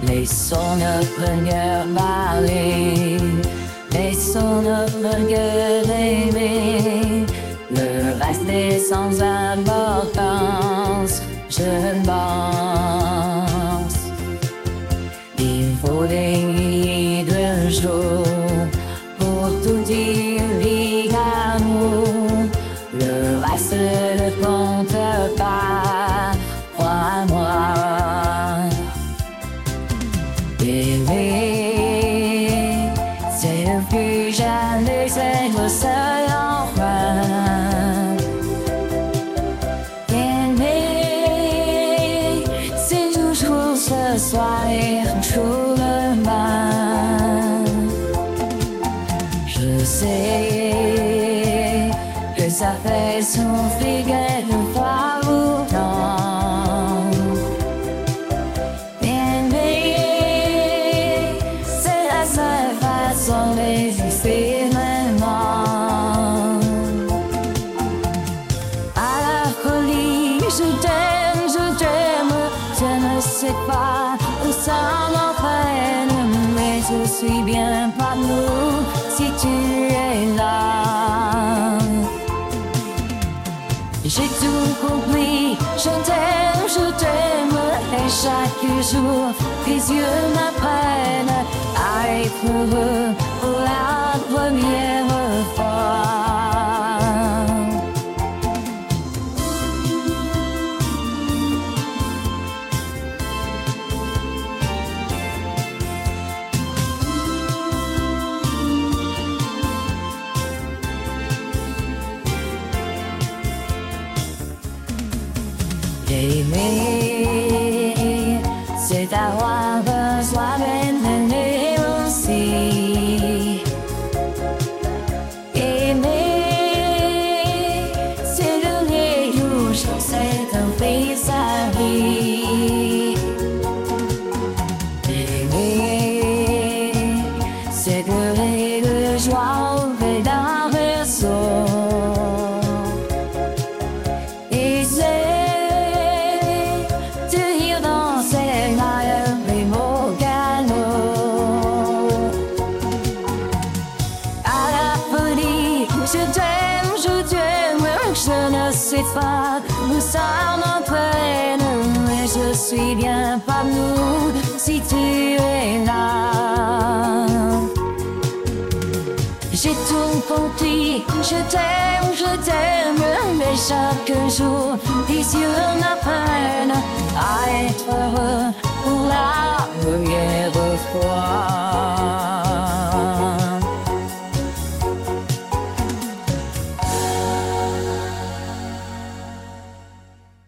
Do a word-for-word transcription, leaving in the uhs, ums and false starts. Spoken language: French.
Laissons notre cœur parler, laissons notre cœur aimer. Le reste est sans importance, je pense. Il faut des nuits de jour pour tout dire d'amour. Le reste ne compte pas, crois-moi. Aimer, c'est ne plus jamais être seul enfin. Aimer, c'est toujours ce soir et toujours demain. Je sais que ça fait souffrir quelquefois pourtant. D'exister maintenant. À la folie, je t'aime, je t'aime. Je ne sais pas où ça m'entraîne, mais je suis bien pas nous si tu es là. J'ai tout compris, je t'aime, je t'aime. Et chaque jour, tes yeux m'apprennent à être heureux pour la première fois. Aimer, c'est avoir besoin d'aimer aussi. Aimer, c'est donner toujours cette envie sa vie. Aimer, c'est donner de joie au fait d'un berceau. Et c'est je t'aime, je t'aime, je ne sais pas où ça m'entraîne, mais je suis bien pas nous si tu es là. J'ai tout compris, je t'aime, je t'aime, mais chaque jour tes yeux m'apprennent